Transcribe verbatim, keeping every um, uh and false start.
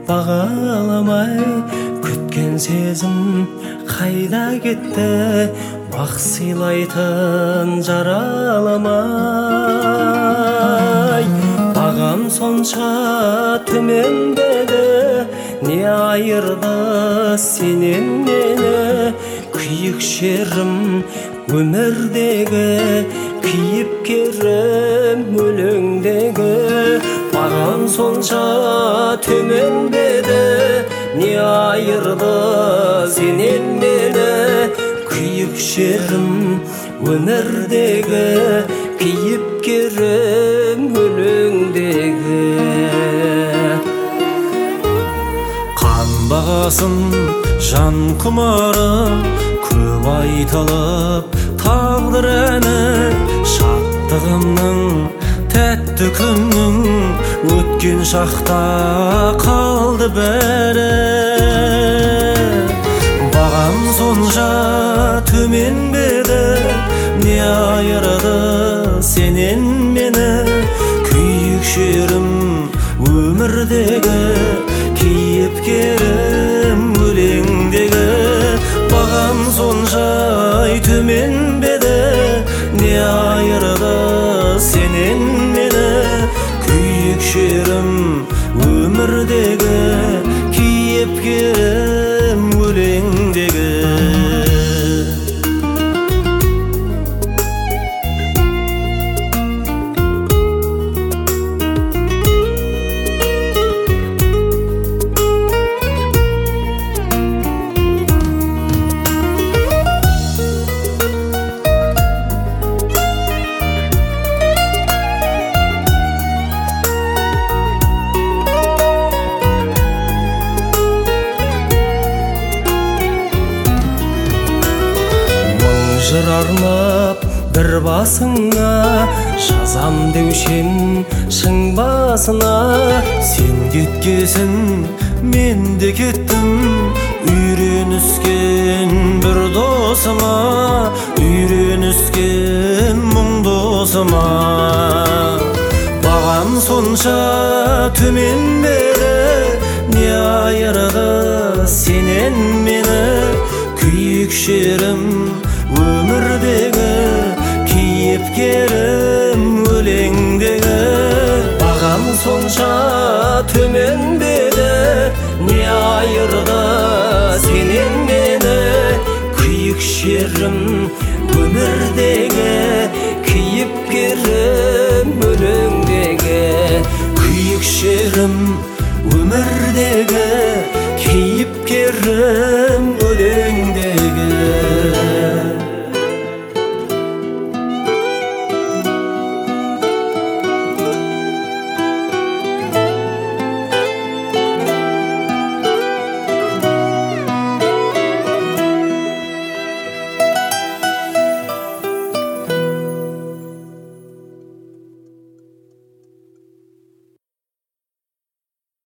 бағаламай күткен сезім қайда кетті, бақ сыйлайтын жараламай. Бағам сонша төмендеді, не айырды сенен мені, күйік шерім өмірдегі, кейіпкерім өлеңдегі. Бағам сонша төмендеді, не айырды сенен мені, күйік шерім өмірдегі, кейіпкерім өлеңдегі. Қан бағасын жан құмары көп айтылып, тағдыр әні шаттығымның тәтті күннің, өткен шақта қалды бәрі. Бағам сонша төменбеді, не айырды сенен мені, күйік шерім өмірдегі, кейіпкерім өлеңдегі. Бағам соншай төменбеді, не айырды сенен мені, күйік шерім өмірдегі, кейіпкерім өлеңдегі. Жыр арнап бір басыңа, жазам деушем шың басына. Сен кеткесін мен де кеттім, үйреніскен бір досыма, үйреніскен мұң досыма. Бағам сонша төменбеді, не айырды сенен мені, күйік шерім өмірдегі, кейіпкерім өлеңдегі. Бағам сонша төменбеді, не айырды сенен мені, күйік шерім өмірдегі, кейіпкерім өлеңдегі. Күйік шерім өмірдегі,